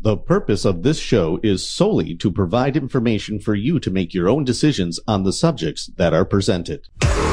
The purpose of this show is solely to provide information for you to make your own decisions on the subjects that are presented.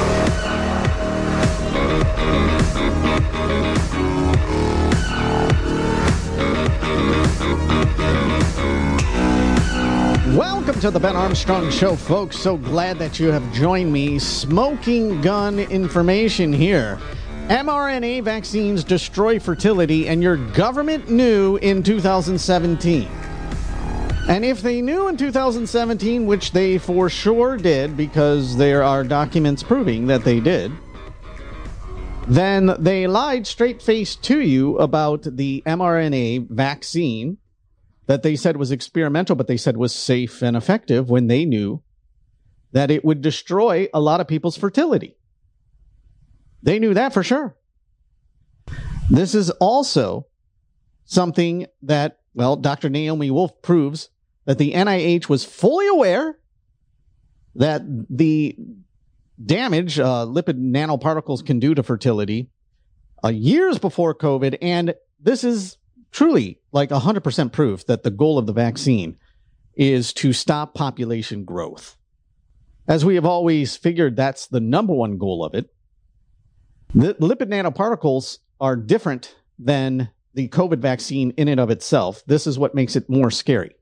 Welcome to the Ben Armstrong Show, folks. So glad that you have joined me. Smoking gun information here. mRNA vaccines destroy fertility, and your government knew in 2017. And if they knew in 2017, which they for sure did, because there are documents proving that they did, then they lied straight-faced to you about the mRNA vaccine that they said was experimental, but they said was safe and effective when they knew that it would destroy a lot of people's fertility. They knew that for sure. This is also something that, well, Dr. Naomi Wolf proves that the NIH was fully aware that the damage lipid nanoparticles can do to fertility years before COVID. And this is truly like 100% proof that the goal of the vaccine is to stop population growth. As we have always figured, that's the number one goal of it. The lipid nanoparticles are different than the COVID vaccine in and of itself. This is what makes it more scary.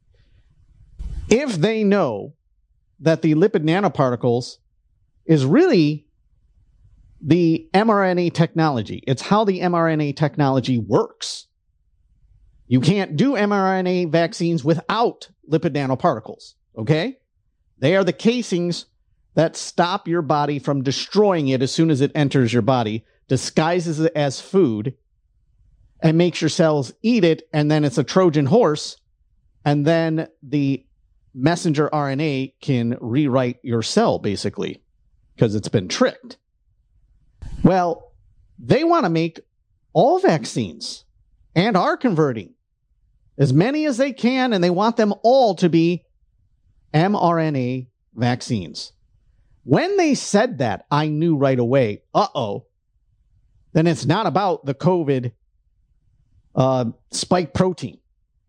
If they know that the lipid nanoparticles is really the mRNA technology, it's how the mRNA technology works. You can't do mRNA vaccines without lipid nanoparticles, okay? They are the casings that stop your body from destroying it as soon as it enters your body, disguises it as food, and makes your cells eat it, and then it's a Trojan horse, and then the messenger RNA can rewrite your cell, basically, because it's been tricked. Well, they want to make all vaccines, and are converting as many as they can, and they want them all to be mRNA vaccines. When they said that, I knew right away, then it's not about the COVID spike protein.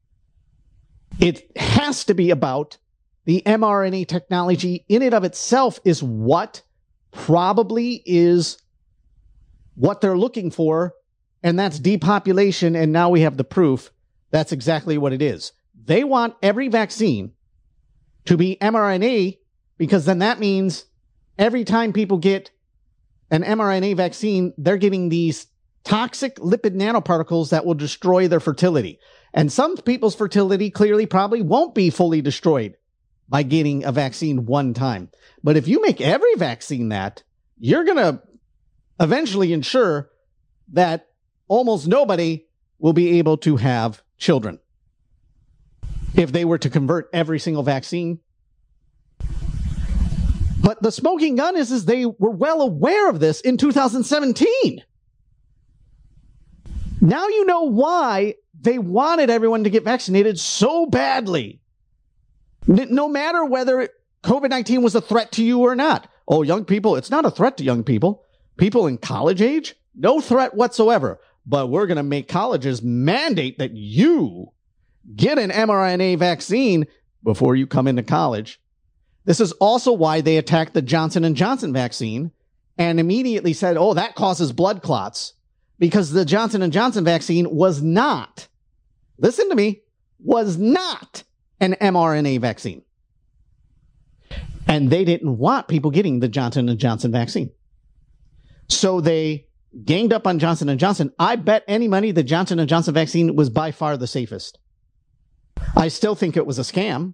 It has to be about the mRNA technology in and of itself is what probably is what they're looking for, and that's depopulation, and now we have the proof that's exactly what it is. They want every vaccine to be mRNA, because then that means every time people get an mRNA vaccine, they're getting these toxic lipid nanoparticles that will destroy their fertility. And some people's fertility clearly probably won't be fully destroyed by getting a vaccine one time. But if you make every vaccine that, you're going to eventually ensure that almost nobody will be able to have children if they were to convert every single vaccine. But the smoking gun is they were well aware of this in 2017. Now you know why they wanted everyone to get vaccinated so badly. No matter whether COVID-19 was a threat to you or not. Oh, young people, it's not a threat to young people. People in college age, no threat whatsoever. But we're going to make colleges mandate that you get an mRNA vaccine before you come into college. This is also why they attacked the Johnson & Johnson vaccine and immediately said, oh, that causes blood clots, because the Johnson & Johnson vaccine was not, listen to me, was not an mRNA vaccine. And they didn't want people getting the Johnson & Johnson vaccine. So they ganged up on Johnson & Johnson. I bet any money the Johnson & Johnson vaccine was by far the safest. I still think it was a scam,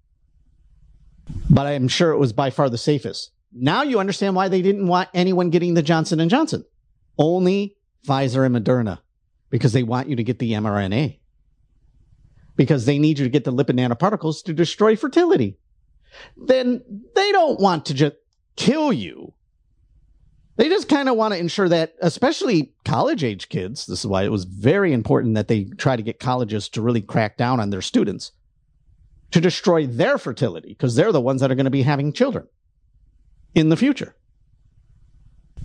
but I'm sure it was by far the safest. Now you understand why they didn't want anyone getting the Johnson & Johnson. Only Pfizer and Moderna, because they want you to get the mRNA. Because they need you to get the lipid nanoparticles to destroy fertility. Then they don't want to just kill you. They just kind of want to ensure that, especially college-age kids, this is why it was very important that they try to get colleges to really crack down on their students, to destroy their fertility, because they're the ones that are going to be having children in the future.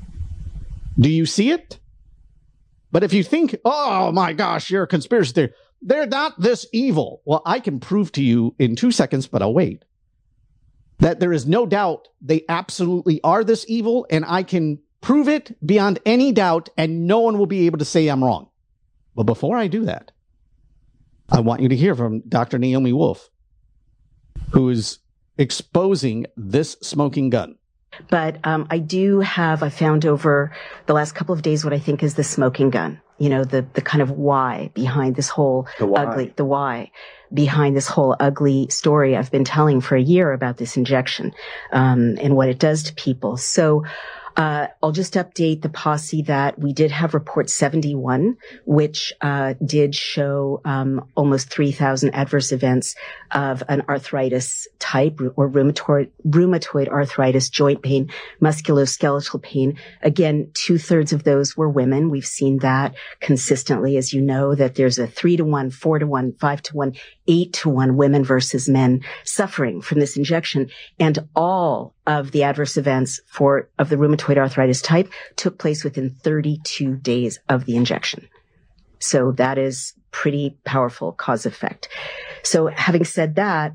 Do you see it? But if you think, oh my gosh, you're a conspiracy theory, they're not this evil. Well, I can prove to you in 2 seconds, but I'll wait, that there is no doubt they absolutely are this evil, and I can prove it beyond any doubt, and no one will be able to say I'm wrong. But before I do that, I want you to hear from Dr. Naomi Wolf, who is exposing this smoking gun. But I found over the last couple of days what I think is the smoking gun. You know, the kind of why behind this whole the why behind this whole ugly story I've been telling for a year about this injection, and what it does to people. So, I'll just update the posse that we did have report 71, which did show almost 3,000 adverse events of an arthritis type or rheumatoid arthritis, joint pain, musculoskeletal pain. Again, 2/3 of those were women. We've seen that consistently, as you know, that there's a 3-to-1, 4-to-1, 5-to-1, 8-to-1 women versus men suffering from this injection. And all of the adverse events of the rheumatoid arthritis type took place within 32 days of the injection. So that is pretty powerful cause effect. So having said that,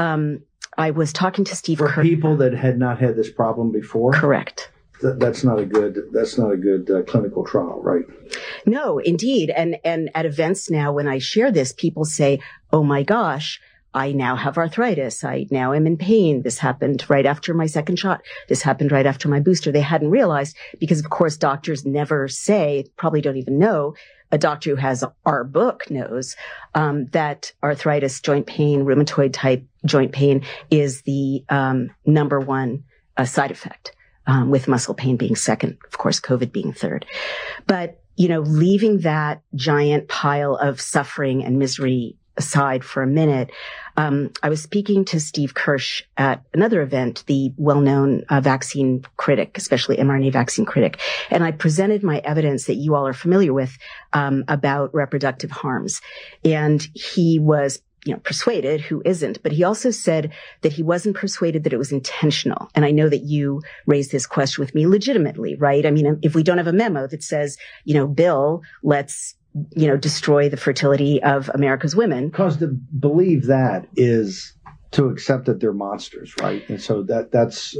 I was talking to Steve Kirsch. For people that had not had this problem before? Correct. That's not a good clinical trial, right? No, indeed. And at events now, when I share this, people say, oh my gosh, I now have arthritis. I now am in pain. This happened right after my second shot. This happened right after my booster. They hadn't realized because, of course, doctors never say, probably don't even know. A doctor who has our book knows that arthritis, joint pain, rheumatoid type joint pain is the number one side effect, with muscle pain being second, of course, COVID being third. But, leaving that giant pile of suffering and misery aside for a minute, I was speaking to Steve Kirsch at another event, the well-known vaccine critic, especially mRNA vaccine critic, and I presented my evidence that you all are familiar with about reproductive harms. And he was persuaded, who isn't, but he also said that he wasn't persuaded that it was intentional. And I know that you raised this question with me legitimately, right? I mean, if we don't have a memo that says, Bill, let's destroy the fertility of America's women. Because to believe that is to accept that they're monsters, right? And so that's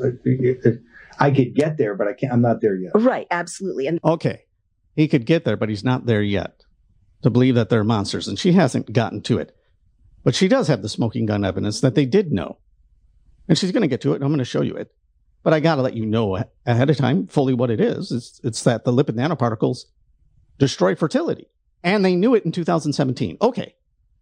I could get there, but I'm not there yet. Right, absolutely. And okay, he could get there, but he's not there yet to believe that they're monsters, and she hasn't gotten to it. But she does have the smoking gun evidence that they did know, and she's going to get to it. And I'm going to show you it, but I got to let you know ahead of time fully what it is. It's that the lipid nanoparticles destroy fertility. And they knew it in 2017. Okay.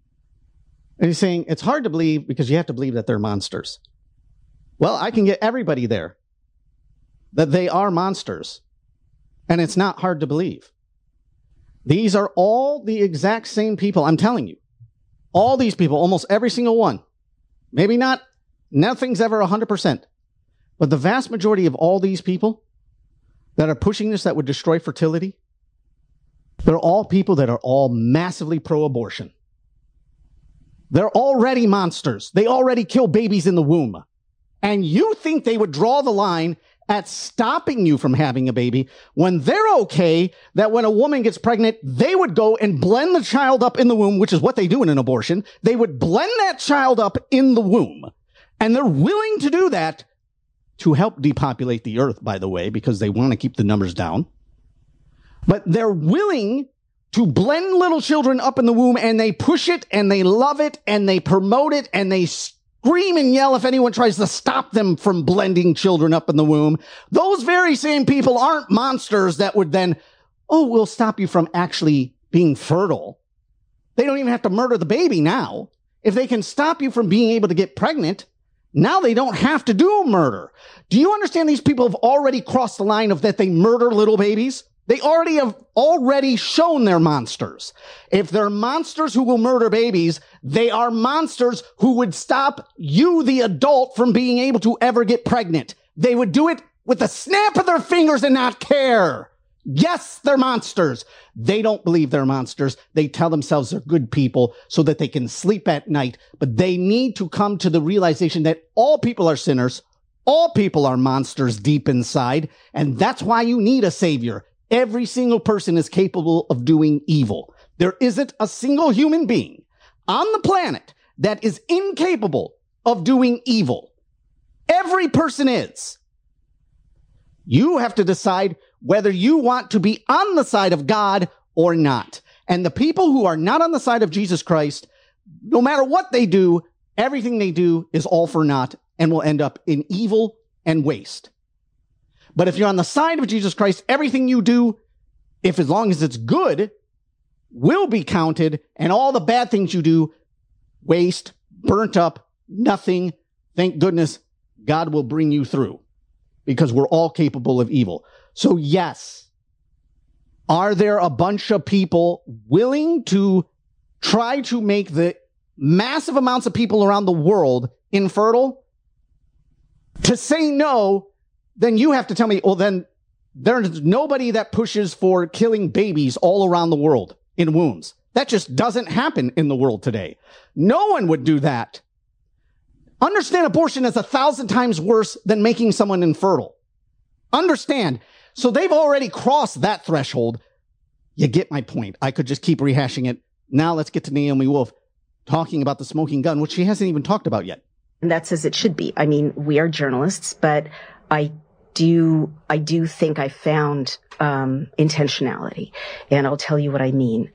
And he's saying it's hard to believe because you have to believe that they're monsters. Well, I can get everybody there that they are monsters. And it's not hard to believe. These are all the exact same people. I'm telling you. All these people, almost every single one. Maybe not, nothing's ever 100%. But the vast majority of all these people that are pushing this that would destroy fertility, they're all people that are all massively pro-abortion. They're already monsters. They already kill babies in the womb. And you think they would draw the line at stopping you from having a baby when they're okay that when a woman gets pregnant, they would go and blend the child up in the womb, which is what they do in an abortion. They would blend that child up in the womb. And they're willing to do that to help depopulate the earth, by the way, because they want to keep the numbers down. But they're willing to blend little children up in the womb, and they push it, and they love it, and they promote it, and they scream and yell if anyone tries to stop them from blending children up in the womb. Those very same people aren't monsters that would then, we'll stop you from actually being fertile. They don't even have to murder the baby now. If they can stop you from being able to get pregnant, now they don't have to do murder. Do you understand these people have already crossed the line of that they murder little babies? They already shown they're monsters. If they're monsters who will murder babies, they are monsters who would stop you, the adult, from being able to ever get pregnant. They would do it with the snap of their fingers and not care. Yes, they're monsters. They don't believe they're monsters. They tell themselves they're good people so that they can sleep at night. But they need to come to the realization that all people are sinners. All people are monsters deep inside. And that's why you need a savior. Every single person is capable of doing evil. There isn't a single human being on the planet that is incapable of doing evil. Every person is. You have to decide whether you want to be on the side of God or not. And the people who are not on the side of Jesus Christ, no matter what they do, everything they do is all for naught and will end up in evil and waste. But if you're on the side of Jesus Christ, everything you do, if as long as it's good, will be counted, and all the bad things you do, waste, burnt up, nothing. Thank goodness God will bring you through, because we're all capable of evil. So yes, are there a bunch of people willing to try to make the massive amounts of people around the world infertile? To say no, then you have to tell me, well, then there's nobody that pushes for killing babies all around the world in wombs. That just doesn't happen in the world today. No one would do that. Understand, abortion is 1,000 times worse than making someone infertile. Understand. So they've already crossed that threshold. You get my point. I could just keep rehashing it. Now let's get to Naomi Wolf talking about the smoking gun, which she hasn't even talked about yet. And that's as it should be. I mean, we are journalists, but I do think I found intentionality, and I'll tell you what I mean.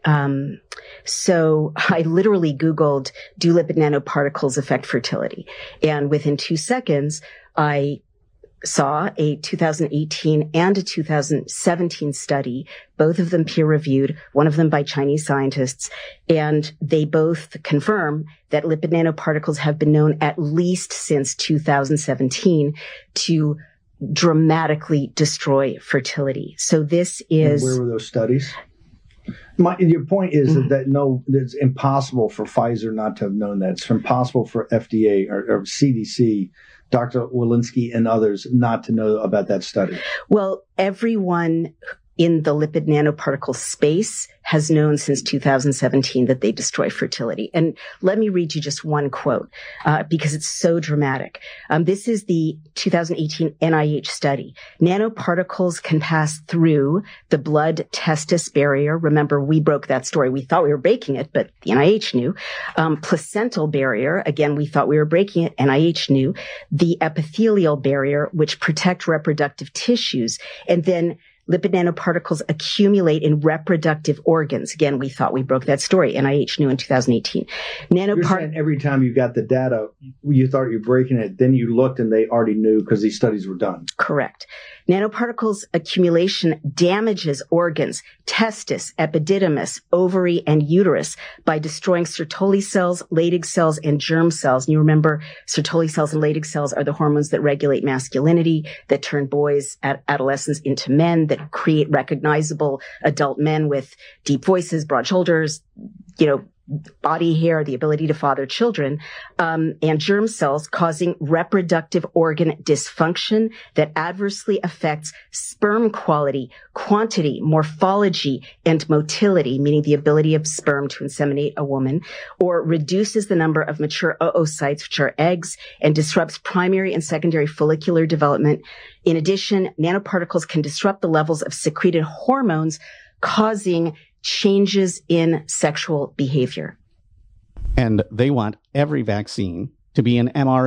So I literally Googled, do lipid nanoparticles affect fertility? And within 2 seconds, I saw a 2018 and a 2017 study, both of them peer-reviewed, one of them by Chinese scientists, and they both confirm that lipid nanoparticles have been known at least since 2017 to dramatically destroy fertility. So this is... And where were those studies? Your point is that it's impossible for Pfizer not to have known that. It's impossible for FDA or CDC, Dr. Walensky and others not to know about that study. Well, everyone in the lipid nanoparticle space has known since 2017 that they destroy fertility. And let me read you just one quote, because it's so dramatic. This is the 2018 NIH study. Nanoparticles can pass through the blood-testis barrier. Remember, we broke that story. We thought we were breaking it, but the NIH knew. Placental barrier. Again, we thought we were breaking it. NIH knew. The epithelial barrier, which protect reproductive tissues. And then lipid nanoparticles accumulate in reproductive organs. Again, we thought we broke that story. NIH knew in 2018. You're saying every time you got the data, you thought you were breaking it, then you looked and they already knew because these studies were done. Correct. Nanoparticles accumulation damages organs, testis, epididymis, ovary, and uterus by destroying Sertoli cells, Leydig cells, and germ cells. And you remember Sertoli cells and Leydig cells are the hormones that regulate masculinity, that turn boys at adolescents into men, that create recognizable adult men with deep voices, broad shoulders, body hair, the ability to father children, and germ cells causing reproductive organ dysfunction that adversely affects sperm quality, quantity, morphology, and motility, meaning the ability of sperm to inseminate a woman, or reduces the number of mature oocytes, which are eggs, and disrupts primary and secondary follicular development. In addition, nanoparticles can disrupt the levels of secreted hormones, causing changes in sexual behavior. And they want every vaccine to be an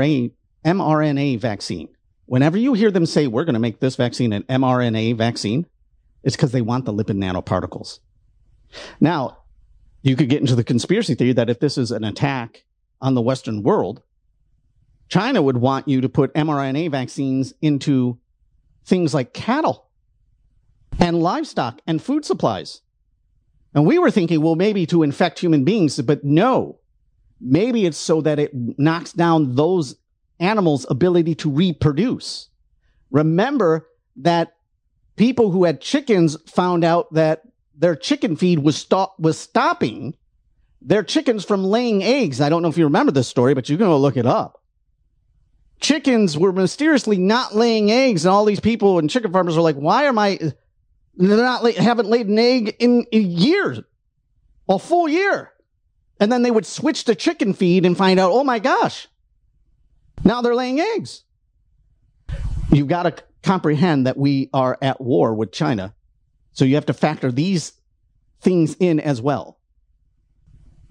mRNA vaccine. Whenever you hear them say, we're going to make this vaccine an mRNA vaccine, it's because they want the lipid nanoparticles. Now, you could get into the conspiracy theory that if this is an attack on the Western world, China would want you to put mRNA vaccines into things like cattle and livestock and food supplies. And we were thinking, well, maybe to infect human beings, but no. Maybe it's so that it knocks down those animals' ability to reproduce. Remember that people who had chickens found out that their chicken feed was stopping their chickens from laying eggs. I don't know if you remember this story, but you can go look it up. Chickens were mysteriously not laying eggs, and all these people and chicken farmers were like, why am I... haven't laid an egg in years, a full year. And then they would switch to chicken feed and find out, oh my gosh, now they're laying eggs. You've got to comprehend that we are at war with China. So you have to factor these things in as well.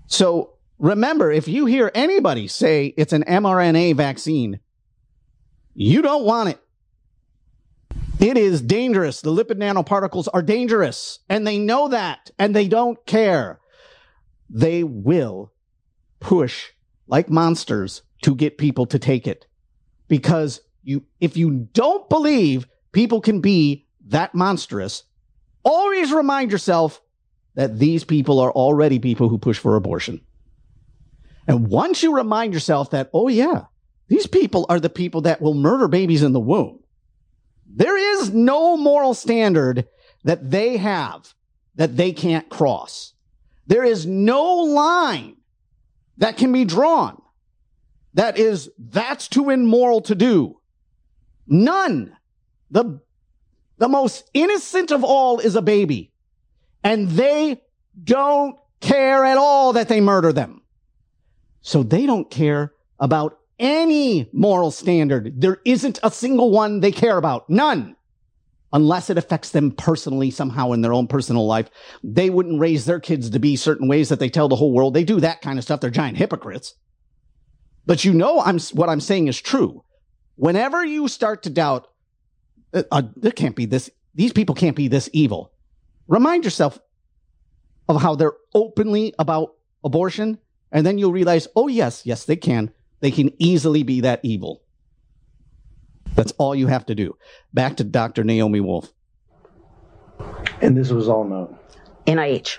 So remember, if you hear anybody say it's an mRNA vaccine, you don't want it. It is dangerous. The lipid nanoparticles are dangerous, and they know that, and they don't care. They will push like monsters to get people to take it. Because if you don't believe people can be that monstrous, always remind yourself that these people are already people who push for abortion. And once you remind yourself that, oh yeah, these people are the people that will murder babies in the womb, there is no moral standard that they have that they can't cross. There is no line that can be drawn that's too immoral to do. None. The most innocent of all is a baby. And they don't care at all that they murder them. So they don't care about any moral standard. There isn't a single one they care about. None. Unless it affects them personally somehow in their own personal life. They wouldn't raise their kids to be certain ways that they tell the whole world. They do that kind of stuff. They're giant hypocrites. But you know what I'm saying is true. Whenever you start to doubt, there can't be this, these people can't be this evil. Remind yourself of how they're openly about abortion, and then you'll realize, oh yes, they can. They can easily be that evil. That's all you have to do. Back to Dr. Naomi Wolf. And this was all known. NIH.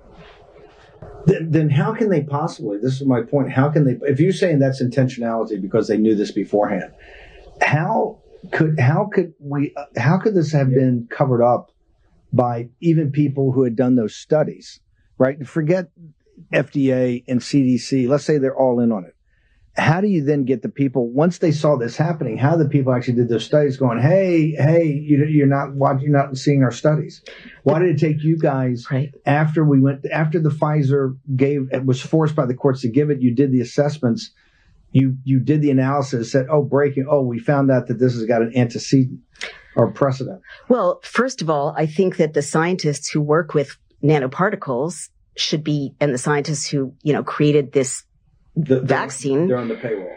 Then how can they possibly, this is my point, how can they, if you're saying that's intentionality because they knew this beforehand, how could this have been covered up by even people who had done those studies, right? Forget FDA and CDC. Let's say they're all in on it. How do you then get the people, once they saw this happening, how the people actually did those studies going, hey, you're not watching, you're not seeing our studies. Why did it take you guys after the Pfizer was forced by the courts to give it, you did the assessments, you did the analysis, said, we found out that this has got an antecedent or precedent? Well, first of all, I think that the scientists who work with nanoparticles should be, and the scientists who, created this vaccine, they're on the payroll.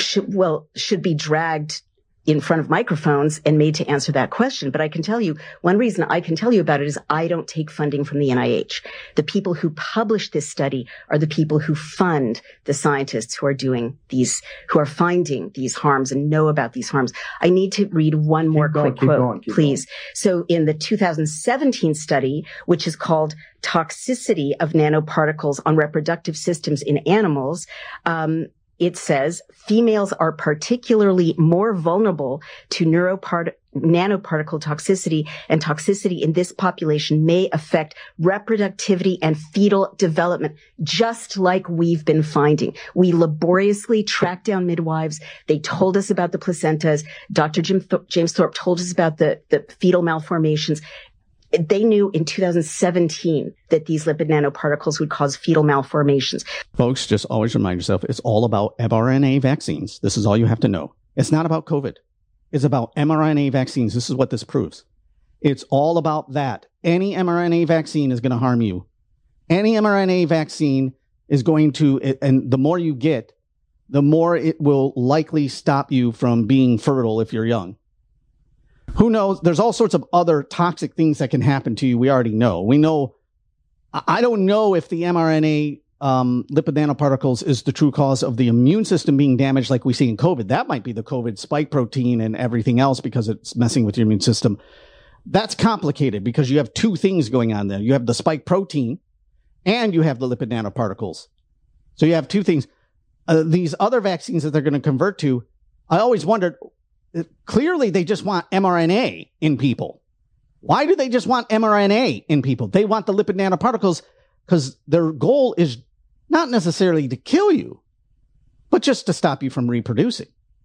Should be dragged in front of microphones and made to answer that question. But I can tell you, one reason I can tell you about it is I don't take funding from the NIH. The people who publish this study are the people who fund the scientists who are finding these harms and know about these harms. I need to read one more quick quote, please. So in the 2017 study, which is called Toxicity of Nanoparticles on Reproductive Systems in Animals, it says females are particularly more vulnerable to nanoparticle toxicity, and toxicity in this population may affect reproductivity and fetal development, just like we've been finding. We laboriously tracked down midwives. They told us about the placentas. Dr. James Thorpe told us about the fetal malformations. They knew in 2017 that these lipid nanoparticles would cause fetal malformations. Folks, just always remind yourself, it's all about mRNA vaccines. This is all you have to know. It's not about COVID. It's about mRNA vaccines. This is what this proves. It's all about that. Any mRNA vaccine is going to harm you. Any mRNA vaccine is going to, and the more you get, the more it will likely stop you from being fertile if you're young. Who knows? There's all sorts of other toxic things that can happen to you. We already know. We know. I don't know if the mRNA lipid nanoparticles is the true cause of the immune system being damaged like we see in COVID. That might be the COVID spike protein and everything else because it's messing with your immune system. That's complicated because you have two things going on there. You have the spike protein and you have the lipid nanoparticles. So you have two things. These other vaccines that they're going to convert to, I always wondered, clearly they just want mRNA in people. Why do they just want mRNA in people? They want the lipid nanoparticles because their goal is not necessarily to kill you, but just to stop you from reproducing.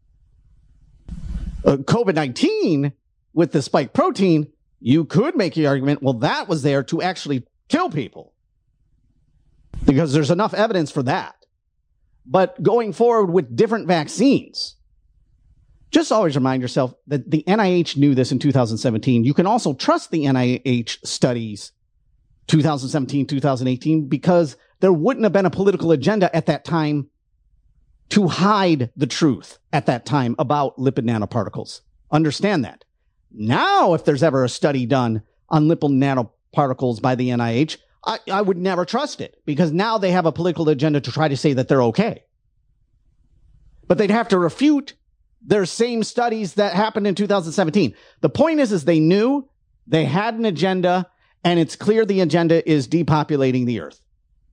COVID-19 with the spike protein, you could make the argument, well, that was there to actually kill people because there's enough evidence for that. But going forward with different vaccines, just always remind yourself that the NIH knew this in 2017. You can also trust the NIH studies 2017, 2018, because there wouldn't have been a political agenda at that time to hide the truth at that time about lipid nanoparticles. Understand that. Now, if there's ever a study done on lipid nanoparticles by the NIH, I would never trust it, because now they have a political agenda to try to say that they're okay. But they'd have to refute their same studies that happened in 2017. The point is they knew they had an agenda, and it's clear the agenda is depopulating the earth.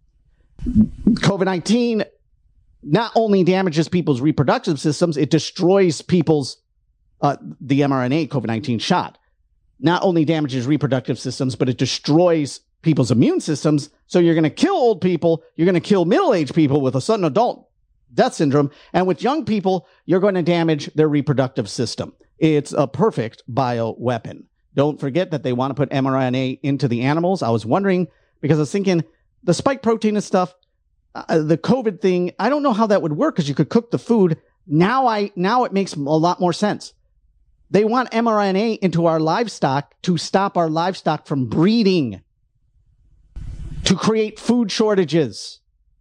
COVID-19 not only damages people's reproductive systems, it destroys people's, the mRNA COVID-19 shot not only damages reproductive systems, but it destroys people's immune systems. So you're going to kill old people, you're going to kill middle-aged people with a sudden adult death syndrome, and with young people, you're going to damage their reproductive system. It's a perfect bioweapon. Don't forget that they want to put mRNA into the animals. I was wondering, because I was thinking, the spike protein and stuff, the COVID thing, I don't know how that would work, because you could cook the food. Now it makes a lot more sense. They want mRNA into our livestock to stop our livestock from breeding, to create food shortages.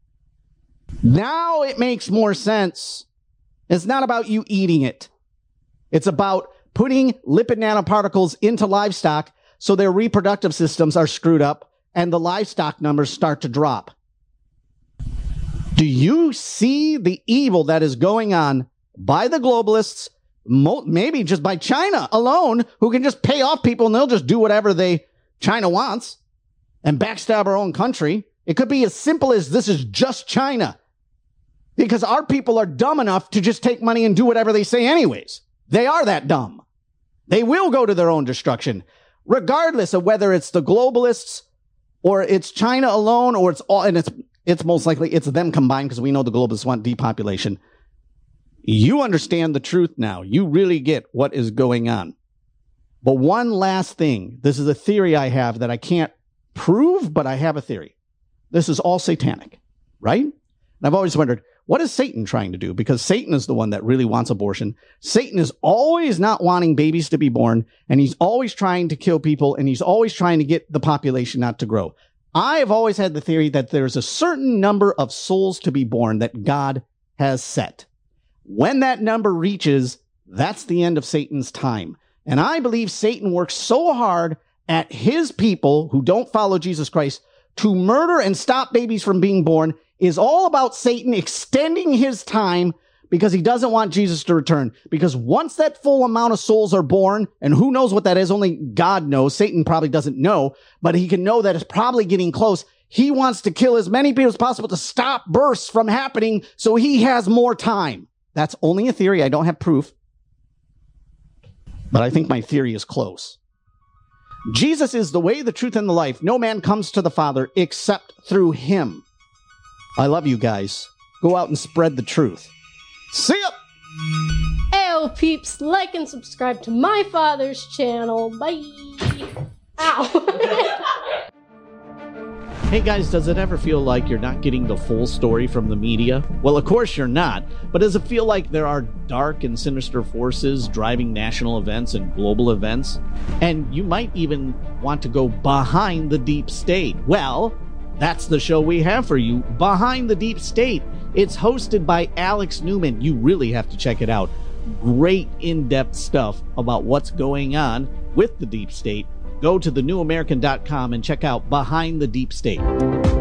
Now it makes more sense. It's not about you eating it. It's about putting lipid nanoparticles into livestock so their reproductive systems are screwed up and the livestock numbers start to drop. Do you see the evil that is going on by the globalists, maybe just by China alone, who can just pay off people and they'll just do whatever China wants and backstab our own country? It could be as simple as this is just China, because our people are dumb enough to just take money and do whatever they say anyways. They are that dumb. They will go to their own destruction, regardless of whether it's the globalists or it's China alone, or it's all, and it's most likely it's them combined, because we know the globalists want depopulation. You understand the truth now. You really get what is going on. But one last thing. This is a theory I have that I can't prove, but I have a theory. This is all satanic, right? And I've always wondered, what is Satan trying to do? Because Satan is the one that really wants abortion. Satan is always not wanting babies to be born, and he's always trying to kill people, and he's always trying to get the population not to grow. I have always had the theory that there's a certain number of souls to be born that God has set. When that number reaches, that's the end of Satan's time. And I believe Satan works so hard at his people who don't follow Jesus Christ to murder and stop babies from being born is all about Satan extending his time, because he doesn't want Jesus to return. Because once that full amount of souls are born, and who knows what that is, only God knows. Satan probably doesn't know, but he can know that it's probably getting close. He wants to kill as many people as possible to stop births from happening so he has more time. That's only a theory. I don't have proof, but I think my theory is close. Jesus is the way, the truth, and the life. No man comes to the Father except through him. I love you guys. Go out and spread the truth. See ya! Ayo, peeps, like and subscribe to my father's channel. Bye! Ow! Hey guys, does it ever feel like you're not getting the full story from the media? Well, of course you're not, but does it feel like there are dark and sinister forces driving national events and global events? And you might even want to go behind the deep state. Well, that's the show we have for you, Behind the Deep State. It's hosted by Alex Newman. You really have to check it out. Great in-depth stuff about what's going on with the deep state. Go to thenewamerican.com and check out Behind the Deep State.